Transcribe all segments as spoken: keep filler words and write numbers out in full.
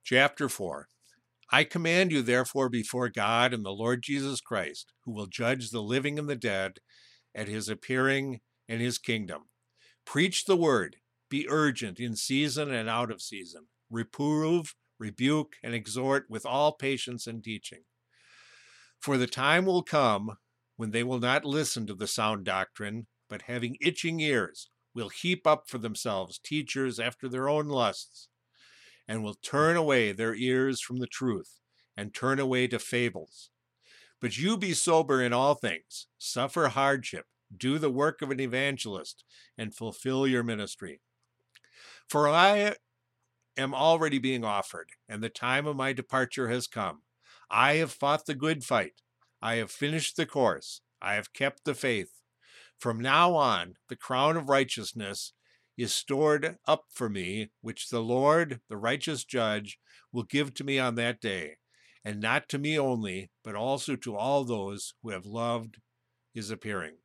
Chapter four. I command you, therefore, before God and the Lord Jesus Christ, who will judge the living and the dead at his appearing in his kingdom. Preach the word, be urgent in season and out of season. Reprove, rebuke, and exhort with all patience and teaching. For the time will come when they will not listen to the sound doctrine, but having itching ears, will heap up for themselves teachers after their own lusts, and will turn away their ears from the truth, and turn away to fables. But you be sober in all things, suffer hardship, do the work of an evangelist, and fulfill your ministry. For I am already being offered, and the time of my departure has come. I have fought the good fight. I have finished the course. I have kept the faith. From now on, the crown of righteousness is stored up for me, which the Lord, the righteous judge, will give to me on that day, and not to me only, but also to all those who have loved his appearing.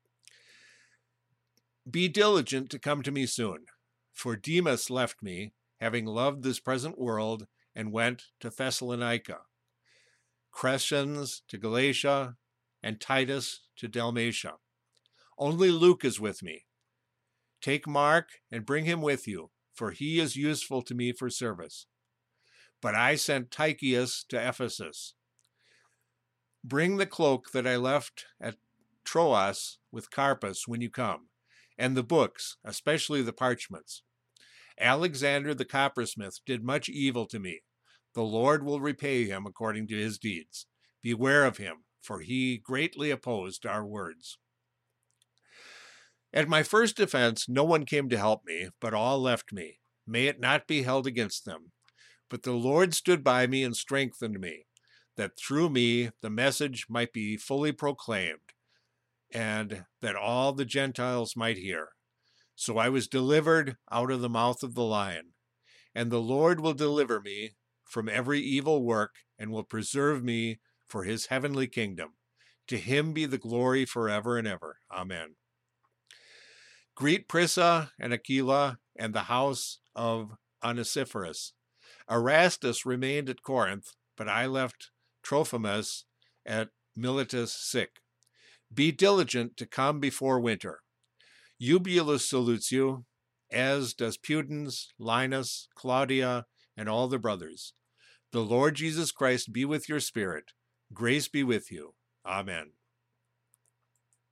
Be diligent to come to me soon, for Demas left me, having loved this present world, and went to Thessalonica. Crescens to Galatia, and Titus to Dalmatia. Only Luke is with me. Take Mark and bring him with you, for he is useful to me for service. But I sent Tychicus to Ephesus. Bring the cloak that I left at Troas with Carpus when you come, and the books, especially the parchments. Alexander the coppersmith did much evil to me. The Lord will repay him according to his deeds. Beware of him, for he greatly opposed our words. At my first defense, no one came to help me, but all left me. May it not be held against them. But the Lord stood by me and strengthened me, that through me the message might be fully proclaimed, and that all the Gentiles might hear. So I was delivered out of the mouth of the lion. And the Lord will deliver me from every evil work, and will preserve me for his heavenly kingdom. To him be the glory forever and ever. Amen. Greet Prisca and Aquila and the house of Onesiphorus. Erastus remained at Corinth, but I left Trophimus at Miletus sick. Be diligent to come before winter. Eubulus salutes you, as does Pudens, Linus, Claudia, and all the brothers. The Lord Jesus Christ be with your spirit. Grace be with you. Amen.